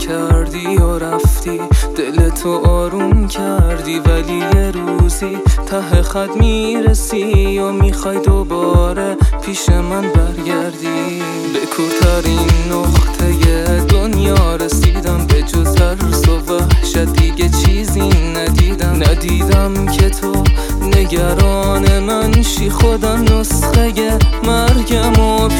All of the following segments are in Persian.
کردی و رفتی، دلتو آروم کردی، ولی یه روزی ته خط میرسی و میخوای دوباره پیش من برگردی. به کورترین نقطه دنیا رسیدم، به جز ترس و وحشت دیگه چیزی ندیدم که تو نگران من شی. خودم نسخه مرگم و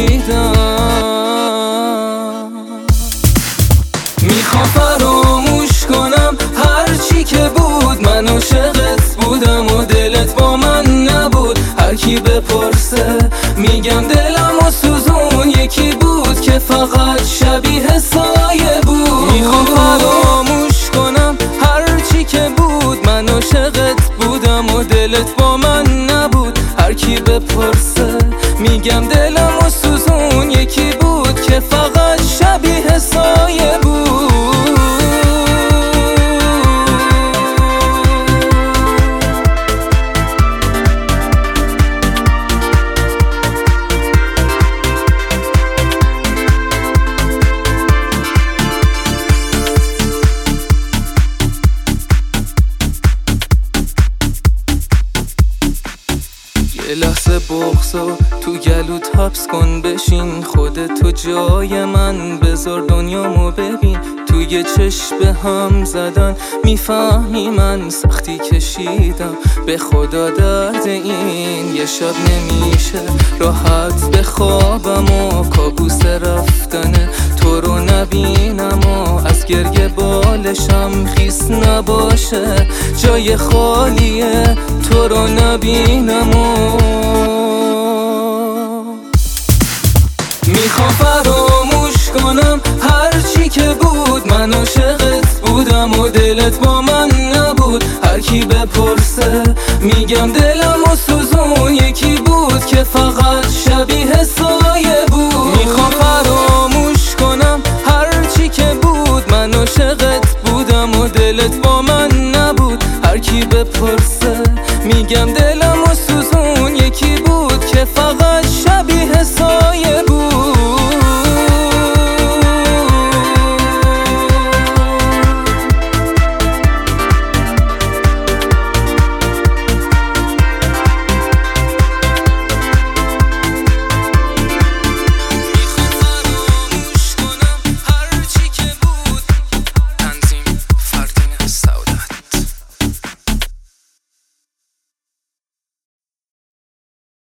پیچیدم. میخوام فراموش کنم هر چی که بود، من عاشقت بودم و دلت با من نبود. هر کی بپرسه میگم دلم و سوزون یکی بود که فقط شبیه سایه بود. میخوام فراموش کنم هر چی که بود، من عاشقت بودم و دلت با من نبود. هر کی بپرسه میگم دلم و سوزون یکی بود که فقط شبیه سایه بود. یه لحظه بغضو تو گلوت حبس کن، بشین خودتو جای من بذار دنیامو ببین. توی چشم به هم زدن میفهمی من سختی کشیدم، به خدا درد این یه شب نمیشه راحت بخوابم و کابوس رفتن تو رو نبینم و از گریه بالشم خیس نباشه. جای خالیه تو رو نبینم و میخوام فراموش کنم هر چی که بود، من عاشقت بودم و دلت با من نبود. هر کی بپرسه میگم دلم و سوزون یکی بود که فقط شبیه سایه بود. میخوام فراموش کنم هر چی که بود، من عاشقت بودم و دلت با من نبود. هر کی بپرسه میگم دلم و سوزون یکی بود که فقط شبیه سایه بود.